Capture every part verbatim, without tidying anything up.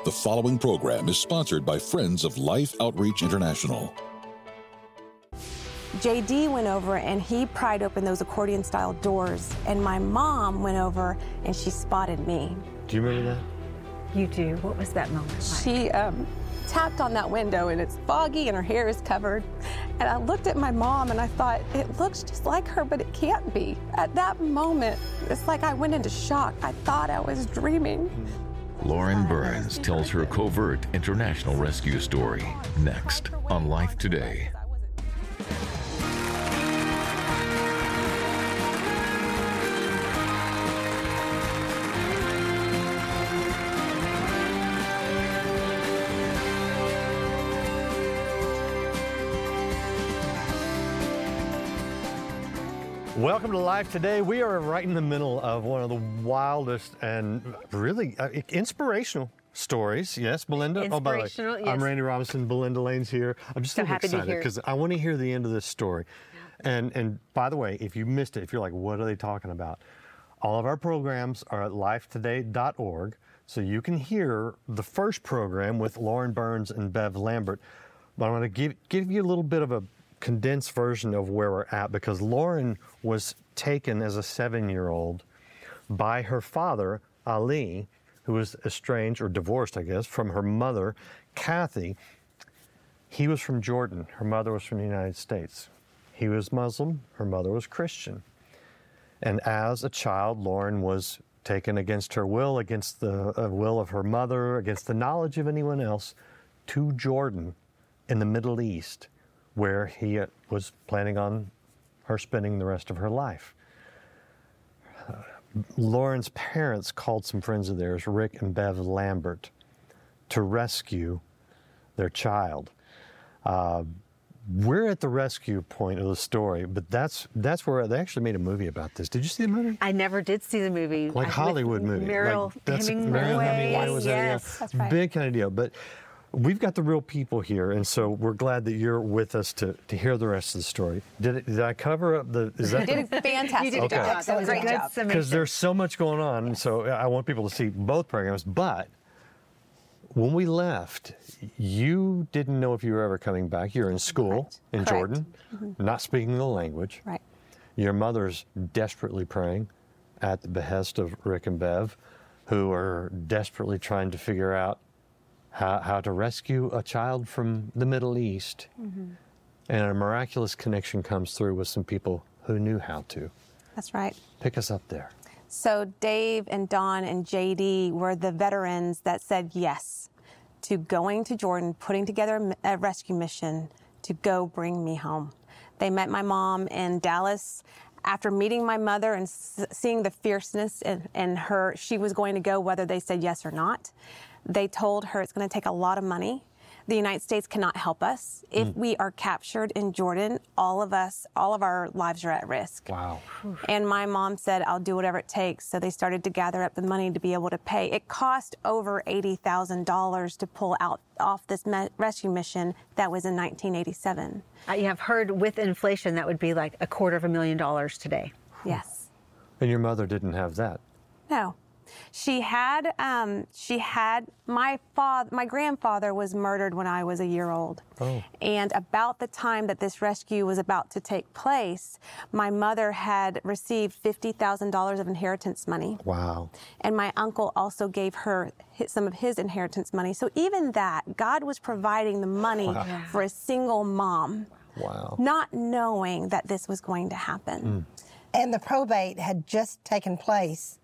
The following program is sponsored by Friends of Life Outreach International. J D went over and he pried open those accordion-style doors, and my mom went over and she spotted me. Do you remember that? You do. What was that moment like? She um, tapped on that window, and it's foggy and her hair is covered. And I looked at my mom and I thought, it looks just like her, but it can't be. At that moment, it's like I went into shock. I thought I was dreaming. Lauren Burns tells her covert international rescue story next on Life Today. Welcome to Life Today. We are right in the middle of one of the wildest and really uh, inspirational stories. Yes, Belinda? Inspirational, oh, by the way, yes. I'm Randy Robinson. Belinda Lane's here. I'm just So so happy to excited hear it. because I want to hear the end of this story. Yeah. And and by the way, if you missed it, if you're like, what are they talking about? All of our programs are at life today dot org, so you can hear the first program with Lauren Burns and Bev Lambert. But I'm going to give give you a little bit of a condensed version of where we're at, because Lauren was taken as a seven-year-old by her father, Ali, who was estranged or divorced, I guess, from her mother, Kathy. He was from Jordan. Her mother was from the United States. He was Muslim. Her mother was Christian. And as a child, Lauren was taken against her will, against the uh, will of her mother, against the knowledge of anyone else, to Jordan in the Middle East, where he was planning on her spending the rest of her life. Uh, Lauren's parents called some friends of theirs, Rick and Bev Lambert, to rescue their child. Uh, we're at the rescue point of the story, but that's that's where they actually made a movie about this. Did you see the movie? I never did see the movie. Like I- Hollywood with movie. Meryl like, that's, Hemingway. Meryl Hemingway was that, yeah. Yes. That's right. Big kind of deal. But we've got the real people here, and so we're glad that you're with us to, to hear the rest of the story. Did it, did I cover up the? Is that You did a fantastic You did a job. good job. That was a Great great job. job. Summation. Because there's so much going on, and so I want people to see both programs. But when we left, you didn't know if you were ever coming back. You're in school Correct. in Correct. Jordan, not speaking the language. Right. Your mother's desperately praying at the behest of Rick and Bev, who are desperately trying to figure out how, how to rescue a child from the Middle East. Mm-hmm. And a miraculous connection comes through with some people who knew how to. That's right. Pick us up there. So Dave and Don and J D were the veterans that said yes to going to Jordan, putting together a rescue mission to go bring me home. They met my mom in Dallas. After meeting my mother and s- seeing the fierceness in, in her, she was going to go whether they said yes or not. They told her it's going to take a lot of money. The United States cannot help us. If we are captured in Jordan, all of us, all of our lives are at risk. Wow. And my mom said, I'll do whatever it takes. So they started to gather up the money to be able to pay. It cost over eighty thousand dollars to pull out off this me- rescue mission that was in nineteen eighty-seven. Uh, you have heard with inflation that would be like a quarter of a million dollars today. Yes. And your mother didn't have that. No. She had, um, she had, my father, my grandfather was murdered when I was a year old. Oh. And about the time that this rescue was about to take place, my mother had received fifty thousand dollars of inheritance money. Wow. And my uncle also gave her hi- some of his inheritance money. So even that, God was providing the money Wow. for a single mom, Wow. not knowing that this was going to happen. And the probate had just taken place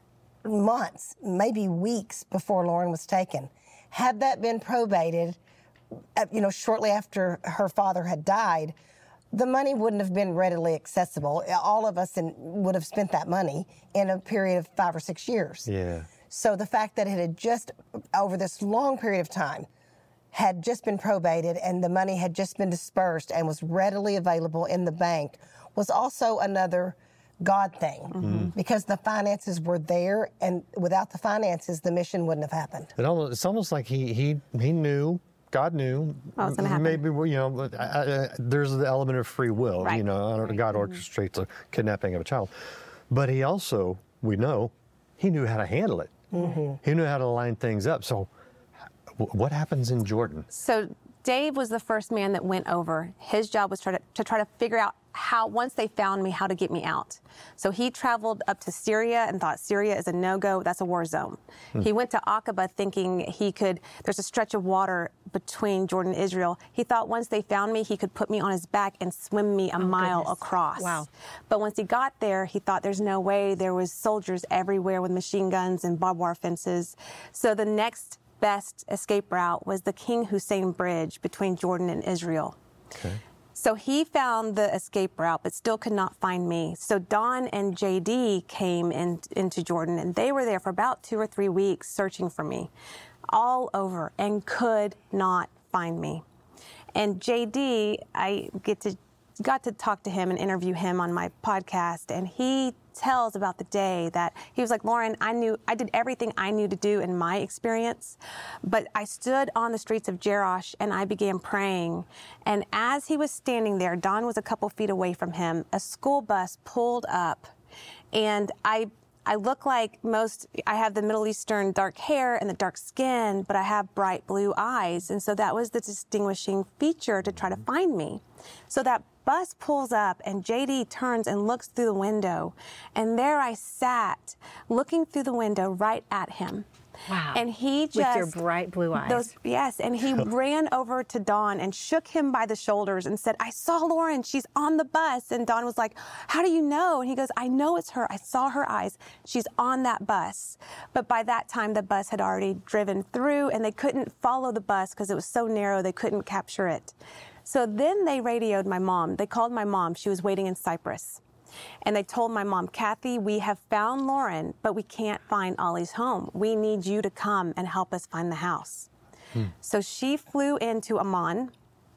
months, maybe weeks before Lauren was taken. Had that been probated, uh, you know, shortly after her father had died, the money wouldn't have been readily accessible. All of us in, would have spent that money in a period of five or six years. Yeah. So the fact that it had just, over this long period of time, had just been probated and the money had just been dispersed and was readily available in the bank was also another God thing, Mm-hmm. because the finances were there, and without the finances, the mission wouldn't have happened. It almost, it's almost like he he he knew, God knew. Oh, it's gonna happen. Maybe, you know, but, uh, uh, there's the element of free will. Right. You know, I don't, God orchestrates a kidnapping of a child. But he also, we know, he knew how to handle it. Mm-hmm. He knew how to line things up. So wh- what happens in Jordan? So Dave was the first man that went over. His job was try to, to try to figure out how, once they found me, how to get me out. So he traveled up to Syria and thought Syria is a no-go. That's a war zone. Hmm. He went to Aqaba thinking he could, there's a stretch of water between Jordan and Israel. He thought once they found me, he could put me on his back and swim me a oh, mile goodness. across. Wow. But once he got there, he thought there's no way. There was soldiers everywhere with machine guns and barbed wire fences. So the next best escape route was the King Hussein Bridge between Jordan and Israel. Okay. So he found the escape route, but still could not find me. So Don and J D came in, into Jordan, and they were there for about two or three weeks searching for me all over and could not find me. And J D, I get to got to talk to him and interview him on my podcast, and he tells about the day that he was like, Lauren, I knew I did everything I knew to do in my experience, but I stood on the streets of Jerash and I began praying. And as he was standing there, Don was a couple feet away from him, a school bus pulled up, and I I look like most, I have the Middle Eastern dark hair and the dark skin, but I have bright blue eyes. And so that was the distinguishing feature to try to find me. So that bus pulls up and J D turns and looks through the window. And there I sat looking through the window right at him. Wow. And he just... With your bright blue eyes. Those, yes. And he ran over to Don and shook him by the shoulders and said, I saw Lauren. She's on the bus. And Don was like, how do you know? And he goes, I know it's her. I saw her eyes. She's on that bus. But by that time, the bus had already driven through and they couldn't follow the bus because it was so narrow they couldn't capture it. So then they radioed my mom. They called my mom. She was waiting in Cyprus. And they told my mom, Kathy, we have found Lauren, but we can't find Ollie's home. We need you to come and help us find the house. Hmm. So she flew into Amman.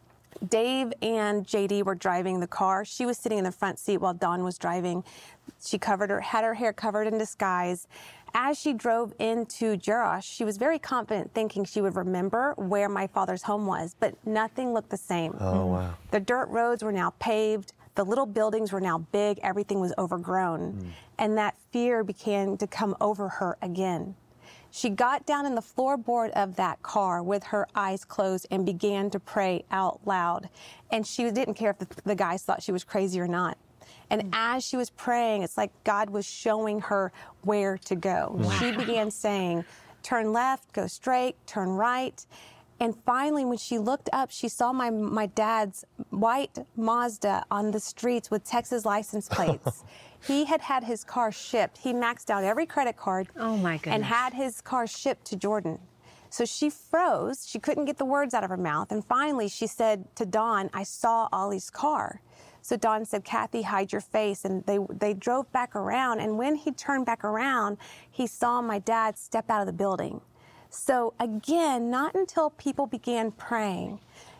Dave and J D were driving the car. She was sitting in the front seat while Dawn was driving. She covered her, had her hair covered in disguise. As she drove into Jerash, she was very confident, thinking she would remember where my father's home was, but nothing looked the same. Oh, wow. The dirt roads were now paved. The little buildings were now big. Everything was overgrown. Mm. And that fear began to come over her again. She got down in the floorboard of that car with her eyes closed and began to pray out loud. And she didn't care if the, the guys thought she was crazy or not. And mm. as she was praying, it's like God was showing her where to go. Wow. She began saying, turn left, go straight, turn right. And finally, when she looked up, she saw my my dad's white Mazda on the streets with Texas license plates. He had had his car shipped. He maxed out every credit card. Oh, my goodness. And had his car shipped to Jordan. So she froze. She couldn't get the words out of her mouth. And finally, she said to Dawn, I saw Ollie's car. So Dawn said, Kathy, hide your face. And they they drove back around. And when he turned back around, he saw my dad step out of the building. So again, not until people began praying,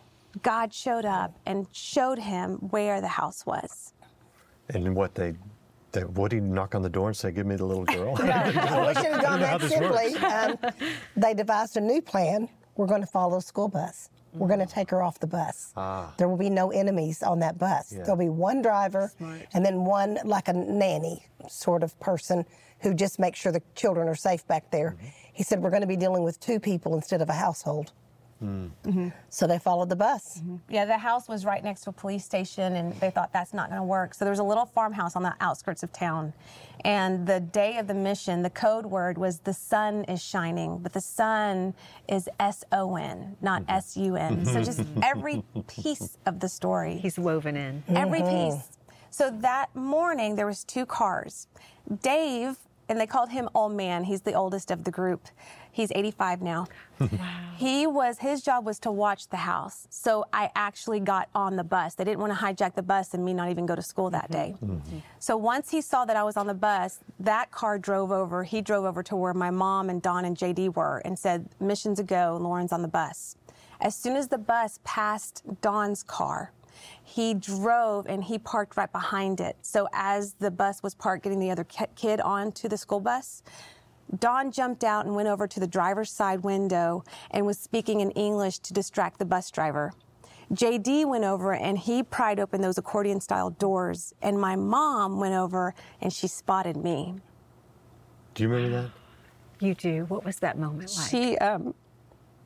God showed up and showed him where the house was. And what they, they what he knock on the door and say, give me the little girl? No, we should have done that simply. Um, they devised a new plan. We're going to follow the school bus. We're going to take her off the bus. Ah. There will be no enemies on that bus. Yeah. There'll be one driver Smart. and then one, like a nanny sort of person who just makes sure the children are safe back there. Mm-hmm. He said, we're going to be dealing with two people instead of a household. Mm. Mm-hmm. So they followed the bus. Mm-hmm. Yeah, the house was right next to a police station, and they thought that's not going to work. So there was a little farmhouse on the outskirts of town. And the day of the mission, the code word was the sun is shining, but the sun is S O N, not mm-hmm. S U N. So just every piece of the story. He's woven in. Every mm-hmm. piece. So that morning, there was two cars. Dave, and they called him Old Man. He's the oldest of the group. He's eighty-five now. Wow. He was, his job was to watch the house. So I actually got on the bus. They didn't want to hijack the bus and me not even go to school that day. Mm-hmm. So once he saw that I was on the bus, that car drove over. He drove over to where my mom and Dawn and J D were and said, mission's a go, Lauren's on the bus. As soon as the bus passed Dawn's car, he drove and he parked right behind it. So as the bus was parked, getting the other kid onto the school bus, Dawn jumped out and went over to the driver's side window and was speaking in English to distract the bus driver. J D went over and he pried open those accordion-style doors, and my mom went over and she spotted me. Do you remember that? You do. What was that moment like? She, um,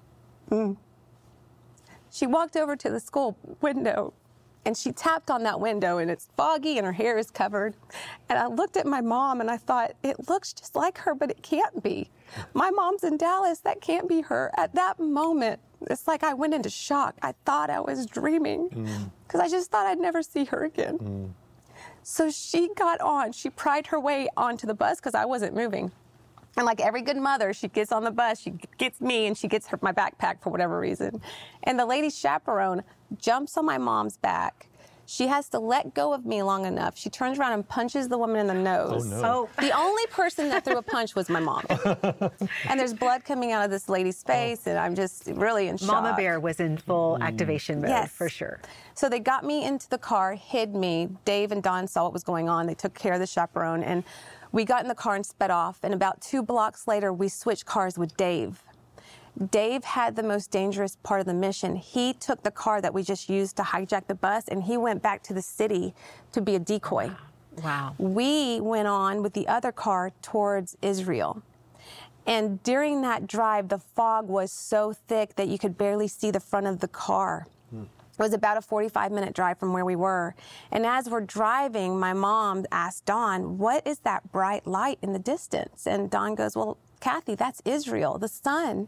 Mm. She walked over to the school window and she tapped on that window, and it's foggy and her hair is covered. And I looked at my mom and I thought, it looks just like her, but it can't be. My mom's in Dallas, that can't be her. At that moment, it's like I went into shock. I thought I was dreaming because mm. I just thought I'd never see her again. Mm. So she got on, she pried her way onto the bus because I wasn't moving. And like every good mother, she gets on the bus, she gets me, and she gets her, my backpack for whatever reason. And the lady chaperone jumps on my mom's back. She has to let go of me long enough. She turns around and punches the woman in the nose. Oh, no. So the only person that threw a punch was my mom. And there's blood coming out of this lady's face, oh. and I'm just really in shock. Mama Bear was in full mm. activation mode, yes. for sure. So they got me into the car, hid me. Dave and Don saw what was going on. They took care of the chaperone, and we got in the car and sped off. And about two blocks later, we switched cars with Dave. Dave had the most dangerous part of the mission. He took the car that we just used to hijack the bus, and he went back to the city to be a decoy. Wow. We went on with the other car towards Israel. And during that drive, the fog was so thick that you could barely see the front of the car. Hmm. It was about a forty-five minute drive from where we were. And as we're driving, my mom asked Dawn, what is that bright light in the distance? And Dawn goes, well, Kathy, that's Israel, the sun.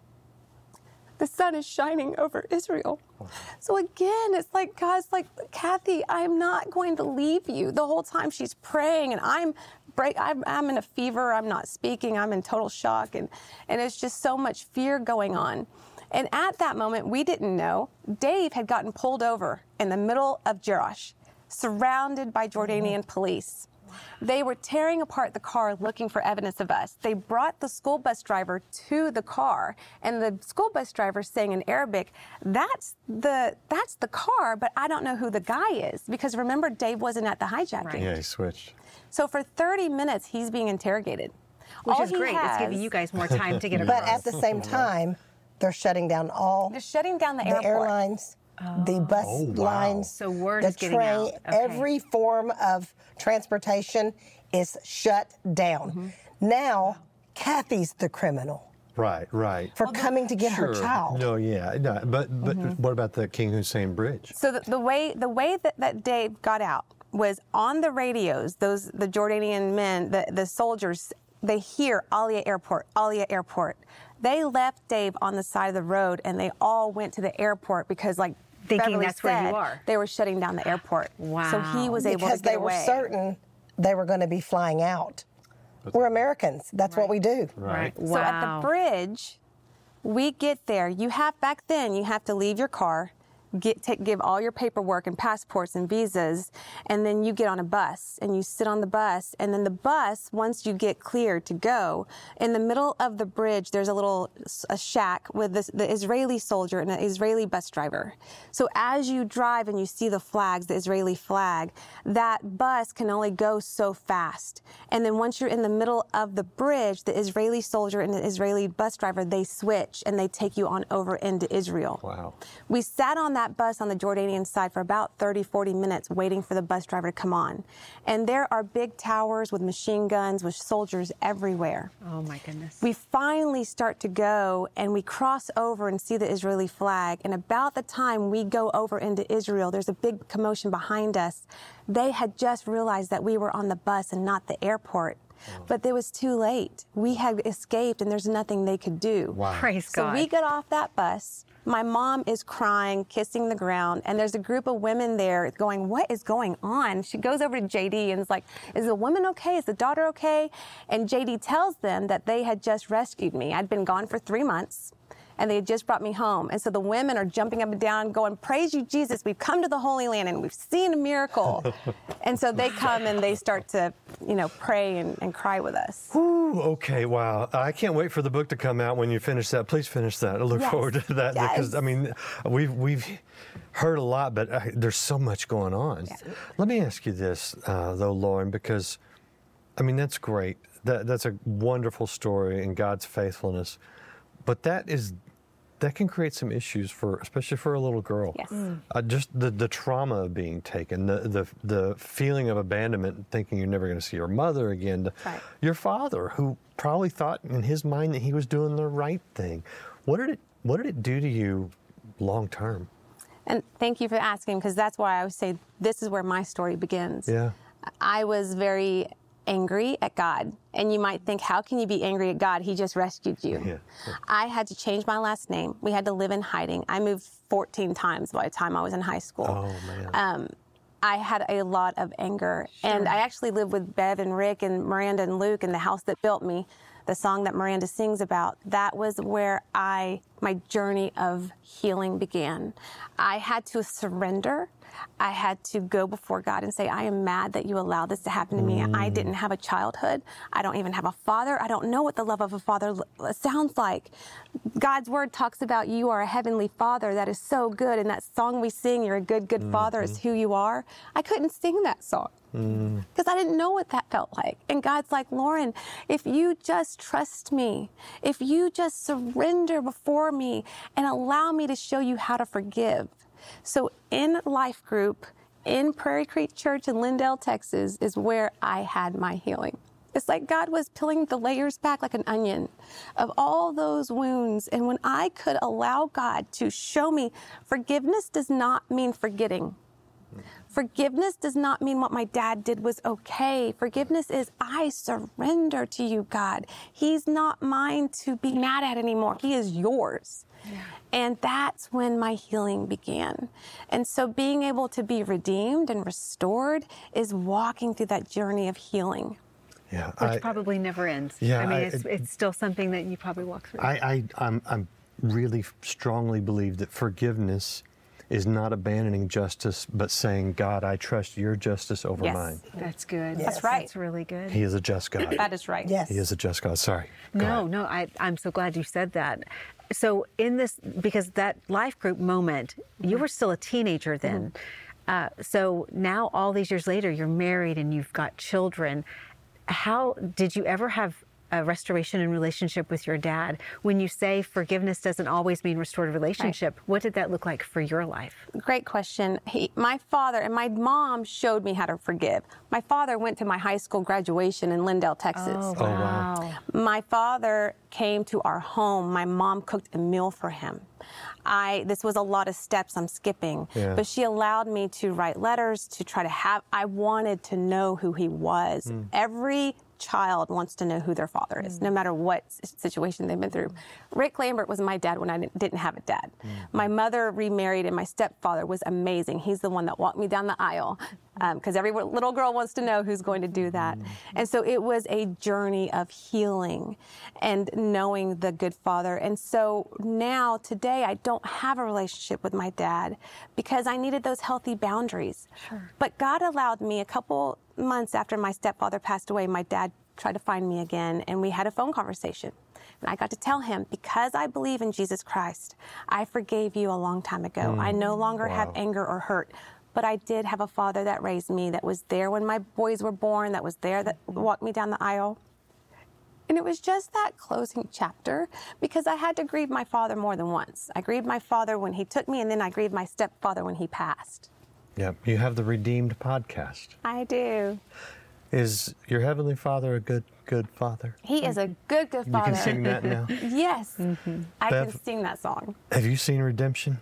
The sun is shining over Israel. So again, it's like, God's like, Kathy, I'm not going to leave you. The whole time she's praying, and I'm break, I'm, I'm in a fever. I'm not speaking. I'm in total shock. And, and it's just so much fear going on. And at that moment, we didn't know, Dave had gotten pulled over in the middle of Jerash, surrounded by Jordanian police. They were tearing apart the car looking for evidence of us. They brought the school bus driver to the car, and the school bus driver saying in Arabic, that's the that's the car, but I don't know who the guy is. Because remember, Dave wasn't at the hijacking. Right. Yeah, he switched. So for thirty minutes, he's being interrogated. Which All is he great. has, It's giving you guys more time to get across. But at the same time, they're shutting down all They're shutting down the, the airport. airlines, oh. the bus oh, wow. lines, so word the is getting train, out. Okay. every form of transportation is shut down. Mm-hmm. Now, Kathy's the criminal. Right, right. For well, coming to get sure. her child. No, yeah, no, but but mm-hmm. what about the King Hussein Bridge? So the, the way the way that, that Dave got out was on the radios. Those the Jordanian men, the the soldiers, they hear Alia Airport, Alia Airport. They left Dave on the side of the road, and they all went to the airport because, like, thinking Beverly that's said, where you are. They were shutting down the airport. Wow. So he was able because to get they away. were certain they were going to be flying out. That's we're Americans. That's right. what we do. Right. So wow. at the bridge, we get there. You have back then. You have to leave your car. Get, take, give all your paperwork and passports and visas, and then you get on a bus, and you sit on the bus, and then the bus, once you get cleared to go, in the middle of the bridge, there's a little a shack with this, the Israeli soldier and an Israeli bus driver. So as you drive and you see the flags, the Israeli flag, that bus can only go so fast. And then once you're in the middle of the bridge, the Israeli soldier and the Israeli bus driver, they switch, and they take you on over into Israel. Wow. We sat on that bus on the Jordanian side for about thirty, forty minutes waiting for the bus driver to come on. And there are big towers with machine guns with soldiers everywhere. Oh my goodness. We finally start to go, and we cross over and see the Israeli flag. And about the time we go over into Israel, there's a big commotion behind us. They had just realized that we were on the bus and not the airport. Oh. But it was too late. We had escaped, and there's nothing they could do. Wow. Praise so God. we get off that bus. My mom is crying, kissing the ground, and there's a group of women there going, what is going on? She goes over to J D and is like, is the woman okay? Is the daughter okay? And J D tells them that they had just rescued me. I'd been gone for three months. And they had just brought me home. And so the women are jumping up and down, going, praise you, Jesus. We've come to the Holy Land, and we've seen a miracle. And so they come, and they start to, you know, pray and, and cry with us. Ooh, okay, wow. I can't wait for the book to come out when you finish that. Please finish that. I look Yes. forward to that. Yes. Because, I mean, we've, we've heard a lot, but uh, there's so much going on. Yeah. Let me ask you this, uh, though, Lauren, because, I mean, that's great. That, that's a wonderful story in God's faithfulness. But that is... that can create some issues for, especially for a little girl. Yes. Mm. Uh, just the, the trauma of being taken, the, the the feeling of abandonment, thinking you're never going to see your mother again. Right. Your father, who probably thought in his mind that he was doing the right thing. What did it what did it do to you long term? And thank you for asking, because that's why I always say this is where my story begins. Yeah. I was very angry at God. And you might think, how can you be angry at God? He just rescued you. Yeah. I had to change my last name. We had to live in hiding. I moved fourteen times by the time I was in high school. Oh, man. Um, I had a lot of anger. Sure. And I actually lived with Bev and Rick and Miranda and Luke in the house that built me. The song that Miranda sings about, that was where I, my journey of healing began. I had to surrender. I had to go before God and say, I am mad that you allowed this to happen to me. Mm. I didn't have a childhood. I don't even have a father. I don't know what the love of a father sounds like. God's word talks about you are a heavenly father. That is so good. And that song we sing, you're a good, good mm-hmm. father, is who you are. I couldn't sing that song because mm. I didn't know what that felt like. And God's like, Lauren, if you just trust me, if you just surrender before me and allow me to show you how to forgive. So in Life Group, in Prairie Creek Church in Lindale, Texas, is where I had my healing. It's like God was peeling the layers back like an onion of all those wounds. And when I could allow God to show me, forgiveness does not mean forgetting. Forgiveness does not mean what my dad did was okay. Forgiveness is I surrender to you, God. He's not mine to be mad at anymore. He is yours. Yeah. And that's when my healing began. And so being able to be redeemed and restored is walking through that journey of healing. Yeah, Which I, probably never ends. Yeah, I mean, I, it's, it, it's still something that you probably walk through. I, I, I'm, I'm really strongly believe that forgiveness is not abandoning justice, but saying, God, I trust your justice over yes. mine. That's good. Yes. That's right. That's really good. He is a just God. That is right. Yes. He is a just God. Sorry. Go no, ahead. no, I, I'm so glad you said that. So in this, because that life group moment, mm-hmm. you were still a teenager then. Mm-hmm. Uh, so now all these years later, you're married and you've got children. How did you ever have a restoration in relationship with your dad? When you say forgiveness doesn't always mean restored relationship, right. What did that look like for your life? Great question. He, my father and my mom showed me how to forgive. My father went to my high school graduation in Lindale, Texas. Oh, wow. Oh, wow. My father came to our home. My mom cooked a meal for him. I, this was a lot of steps I'm skipping, yeah. but she allowed me to write letters to try to have, I wanted to know who he was. Mm. Every child wants to know who their father is, mm. no matter what situation they've been through. Mm. Rick Lambert was my dad when I didn't have a dad. Mm. My mother remarried and my stepfather was amazing. He's the one that walked me down the aisle because um, every little girl wants to know who's going to do that. Mm. And so it was a journey of healing and knowing the good father. And so now, today, I don't have a relationship with my dad because I needed those healthy boundaries. Sure. But God allowed me a couple months after my stepfather passed away, my dad tried to find me again, and we had a phone conversation. And I got to tell him, because I believe in Jesus Christ, I forgave you a long time ago. Mm. I no longer wow. have anger or hurt. But I did have a father that raised me, that was there when my boys were born, that was there, that walked me down the aisle. And it was just that closing chapter, because I had to grieve my father more than once. I grieved my father when he took me, and then I grieved my stepfather when he passed. Yep, you have the Redeemed podcast. I do. Is your Heavenly Father a good, good father? He is a good, good father. You can sing that now? Yes, mm-hmm. I Bev, can sing that song. Have you seen Redemption?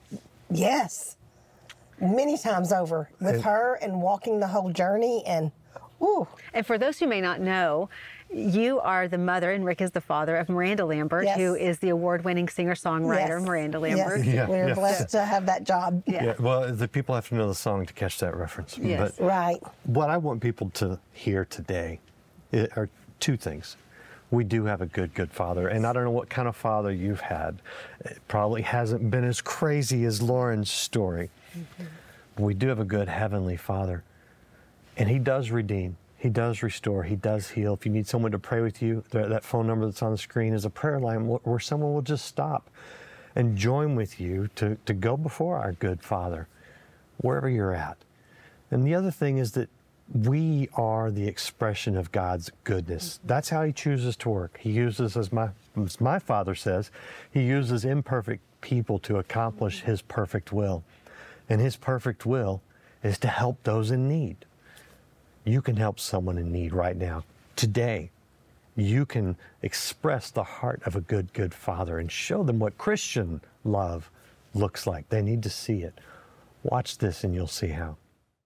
Yes, many times over with and, her and walking the whole journey and, ooh. And for those who may not know, you are the mother, and Rick is the father, of Miranda Lambert, yes. who is the award-winning singer-songwriter, yes. Miranda Lambert. Yes. Yeah, We're yeah. blessed to have that job. Yeah. yeah. Well, the people have to know the song to catch that reference. Yes. But right. What I want people to hear today are two things. We do have a good, good father, and I don't know what kind of father you've had. It probably hasn't been as crazy as Lauren's story. Mm-hmm. But we do have a good Heavenly Father, and He does redeem. He does restore. He does heal. If you need someone to pray with you, that phone number that's on the screen is a prayer line where someone will just stop and join with you to, to go before our good Father, wherever you're at. And the other thing is that we are the expression of God's goodness. That's how He chooses to work. He uses, as my, as my Father says, He uses imperfect people to accomplish His perfect will. And His perfect will is to help those in need. You can help someone in need right now, today. you can express the heart of a good, good father and show them what Christian love looks like. They need to see it. Watch this and you'll see how.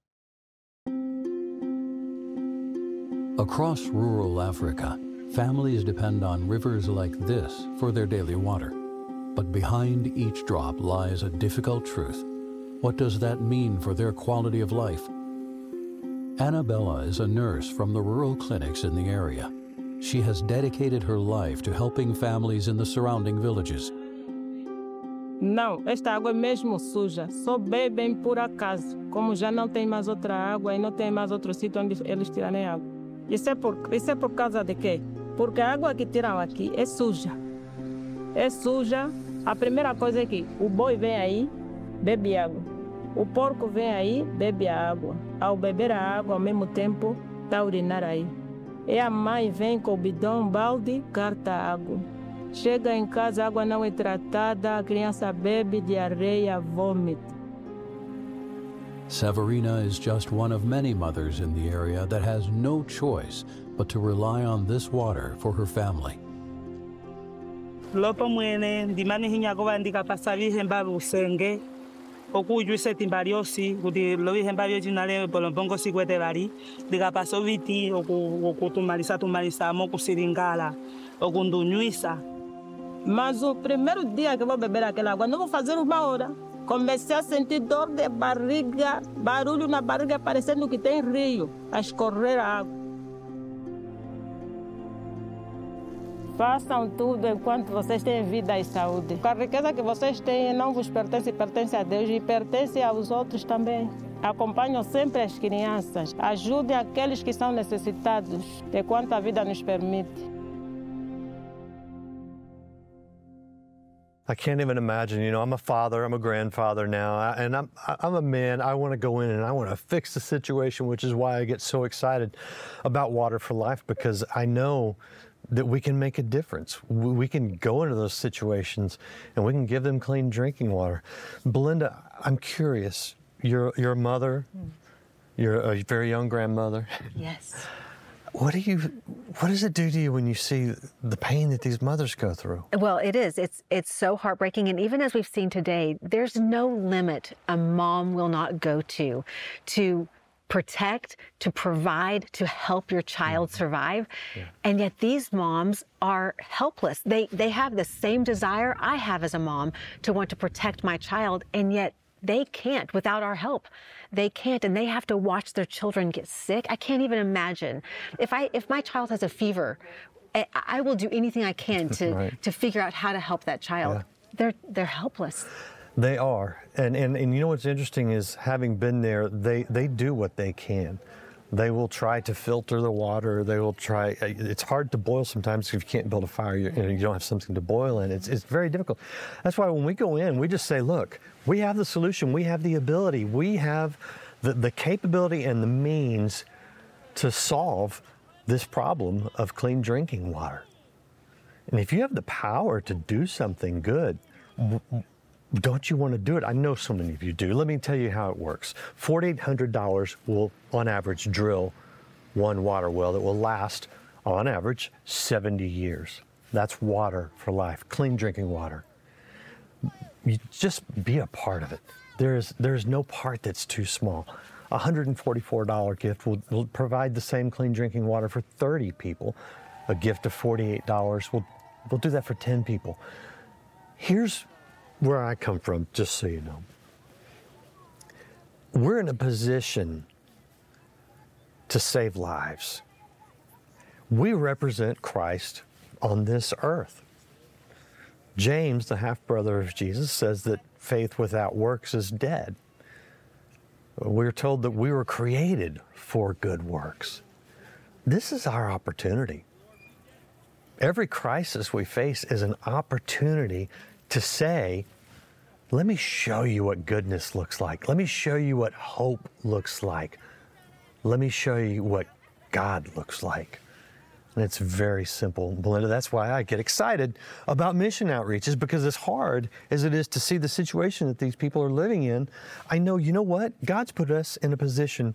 Across rural Africa, families depend on rivers like this for their daily water. But behind each drop lies a difficult truth. What does that mean for their quality of life? Annabella is a nurse from the rural clinics in the area. She has dedicated her life to helping families in the surrounding villages. Não, esta água é mesmo suja. Só bebem por acaso. Como já não tem mais outra água e não tem mais outro sítio onde eles tirarem água. Isso é por, isso é por causa de quê? Porque a água que tiram aqui é suja. É suja. A primeira coisa é que o boi vem aí, bebe água. O porco vem aí, bebe a água. Ao beber a água, ao mesmo tempo, está a urinar aí. E a mãe vem com o bidão, balde, carta água. Chega em casa, a água não é tratada, a criança bebe, diarreia, vômito. Severina is just one of many mothers in the area that has no choice but to rely on this water for her family. Lopo mwene ndimani hinyagoba ndikapasali hemba usenge okuju setimbariosi kuti lovi hemba yojinale bolongo sikwete bari ndikapaso viti okutumalisa tumalisa mo kusiringala okundunhuisa. Mas o primeiro dia que eu vou beber aquela água, não vou fazer uma hora. Comecei a sentir dor de barriga, barulho na barriga, parecendo que tem rio, a escorrer a água. Façam tudo enquanto vocês têm vida e saúde. A riqueza que vocês têm não vos pertence, pertence a Deus e pertence aos outros também. Acompanham sempre as crianças, ajudem aqueles que são necessitados, de quanto a vida nos permite. I can't even imagine, you know, I'm a father, I'm a grandfather now, and I'm, I'm a man. I want to go in and I want to fix the situation, which is why I get so excited about Water for Life, because I know that we can make a difference. We can go into those situations and we can give them clean drinking water. Belinda, I'm curious, you're, you're a mother, you're a very young grandmother. Yes. What do you, what does it do to you when you see the pain that these mothers go through? Well, it is. It's it's so heartbreaking. And even as we've seen today, there's no limit a mom will not go to to protect, to provide, to help your child mm-hmm. survive. Yeah. And yet these moms are helpless. They they have the same desire I have as a mom to want to protect my child, and yet they can't without our help. They can't, and they have to watch their children get sick. I can't even imagine. If I if my child has a fever, I, I will do anything I can to right. to figure out how to help that child. Yeah. They're they're helpless. They are, and, and and you know what's interesting is, having been there, they they do what they can. They will try to filter the water. They will try. It's hard to boil sometimes if you can't build a fire. You, you know, you don't have something to boil in. It's it's very difficult. That's why when we go in, we just say, look, we have the solution. We have the ability. We have the, the capability and the means to solve this problem of clean drinking water. And if you have the power to do something good, don't you want to do it? I know so many of you do. Let me tell you how it works. four thousand eight hundred dollars will, on average, drill one water well that will last, on average, seventy years. That's Water for Life, clean drinking water. You just be a part of it. There's, there's no part that's too small. A one hundred forty-four dollars gift will, will provide the same clean drinking water for thirty people. A gift of forty-eight dollars will will do that for ten people. Here's where I come from, just so you know. We're in a position to save lives. We represent Christ on this earth. James, the half-brother of Jesus, says that faith without works is dead. We're told that we were created for good works. This is our opportunity. Every crisis we face is an opportunity to say, let me show you what goodness looks like. Let me show you what hope looks like. Let me show you what God looks like. And it's very simple, Belinda. That's why I get excited about mission outreaches, because as hard as it is to see the situation that these people are living in, I know, you know what? God's put us in a position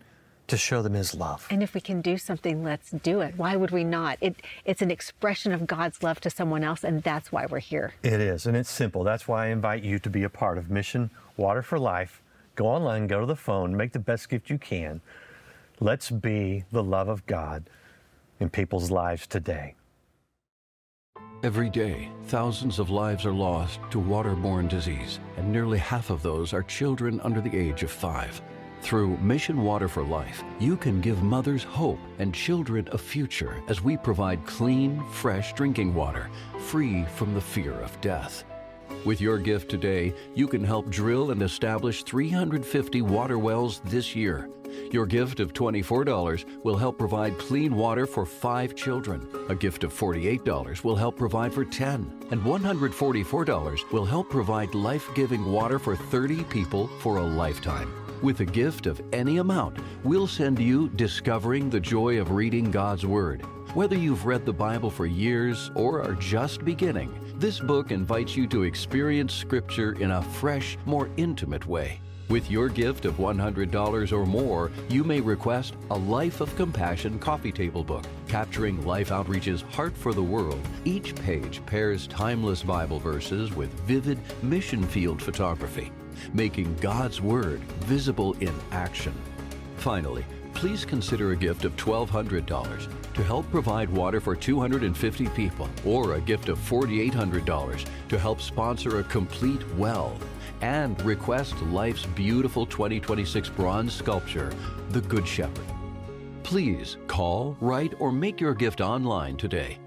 to show them his love. And if we can do something, let's do it. Why would we not? It, it's an expression of God's love to someone else, and that's why we're here. It is, and it's simple. That's why I invite you to be a part of Mission Water for Life. Go online, go to the phone, make the best gift you can. Let's be the love of God in people's lives today. Every day, thousands of lives are lost to waterborne disease, and nearly half of those are children under the age of five. Through Mission Water for Life, you can give mothers hope and children a future as we provide clean, fresh drinking water, free from the fear of death. With your gift today, you can help drill and establish three hundred fifty water wells this year. Your gift of twenty-four dollars will help provide clean water for five children. A gift of forty-eight dollars will help provide for ten. And one hundred forty-four dollars will help provide life-giving water for thirty people for a lifetime. With a gift of any amount, we'll send you Discovering the Joy of Reading God's Word. Whether you've read the Bible for years or are just beginning, this book invites you to experience Scripture in a fresh, more intimate way. With your gift of one hundred dollars or more, you may request a Life of Compassion coffee table book, capturing Life Outreach's heart for the world. Each page pairs timeless Bible verses with vivid mission field photography, making God's Word visible in action. Finally, please consider a gift of twelve hundred dollars to help provide water for two hundred fifty people, or a gift of four thousand eight hundred dollars to help sponsor a complete well, and request Life's beautiful twenty twenty-six bronze sculpture, The Good Shepherd. Please call, write, or make your gift online today.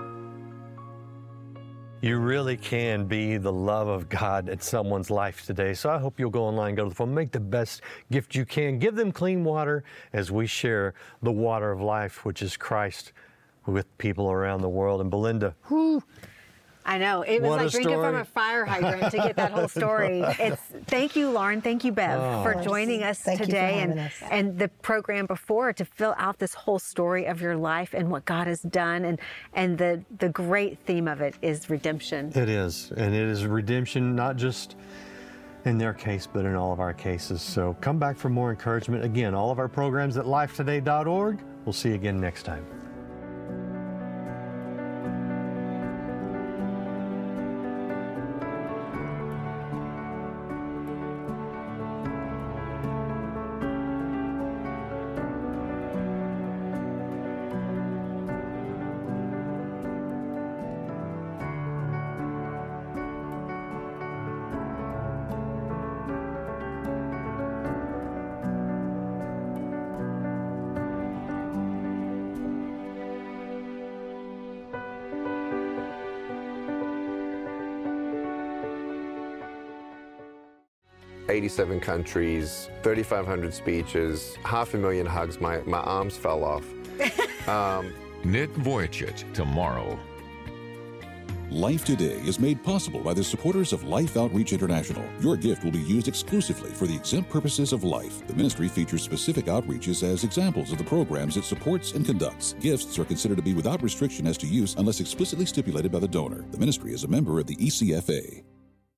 You really can be the love of God in someone's life today. So I hope you'll go online, go to the phone, make the best gift you can. Give them clean water as we share the water of life, which is Christ, with people around the world. And Belinda, whew, I know. It was What a like drinking story. from a fire hydrant to get that whole story. It's thank you, Lauren. Thank you, Bev, Oh. for joining us Thank you for today having and us. and the program before to fill out this whole story of your life and what God has done. And and the the great theme of it is redemption. it is. And it is redemption, not just in their case, but in all of our cases. So come back for more encouragement. Again, all of our programs at life today dot org. We'll see you again next time. eighty-seven countries, thirty-five hundred speeches, half a million hugs. My, my arms fell off. Um, Nick Vujicic tomorrow. Life Today is made possible by the supporters of Life Outreach International. Your gift will be used exclusively for the exempt purposes of life. The ministry features specific outreaches as examples of the programs it supports and conducts. Gifts are considered to be without restriction as to use unless explicitly stipulated by the donor. The ministry is a member of the E C F A.